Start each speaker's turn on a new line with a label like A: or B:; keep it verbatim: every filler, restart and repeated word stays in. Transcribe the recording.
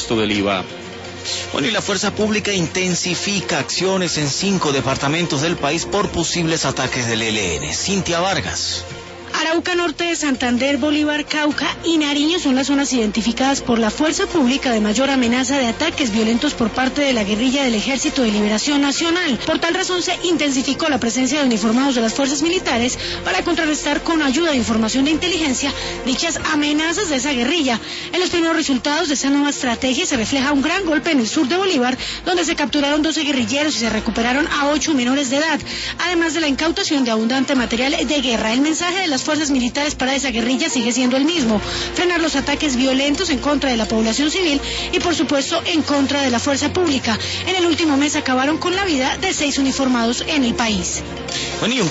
A: del I V A.
B: Bueno, y la fuerza pública intensifica acciones en cinco departamentos del país por posibles ataques del E L N. Cintia Vargas.
C: Arauca Norte de Santander, Bolívar, Cauca y Nariño son las zonas identificadas por la fuerza pública de mayor amenaza de ataques violentos por parte de la guerrilla del Ejército de Liberación Nacional. Por tal razón se intensificó la presencia de uniformados de las fuerzas militares para contrarrestar con ayuda de información de inteligencia dichas amenazas de esa guerrilla. En los primeros resultados de esa nueva estrategia se refleja un gran golpe en el sur de Bolívar, donde se capturaron doce guerrilleros y se recuperaron a ocho menores de edad, además de la incautación de abundante material de guerra. El mensaje de las fuerzas militares para esa guerrilla sigue siendo el mismo: frenar los ataques violentos en contra de la población civil y por supuesto en contra de la fuerza pública. En el último mes acabaron con la vida de seis uniformados en el país.
B: Bueno, y un